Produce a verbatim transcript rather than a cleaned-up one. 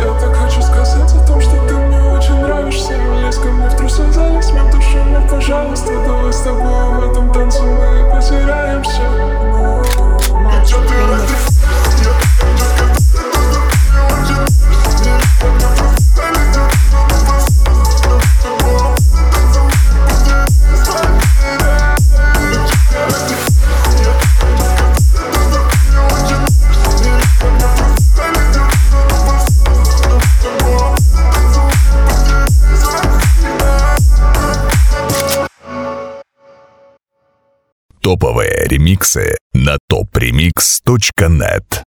Я так хочу сказать о том, что ты мне очень нравишься. Лезь ко мне в трусы, залезь между шумом, пожалуйста. Давай с тобой в этом танце мы потеряемся. Где ты родился? Топовые ремиксы на топ ремикс точка нет.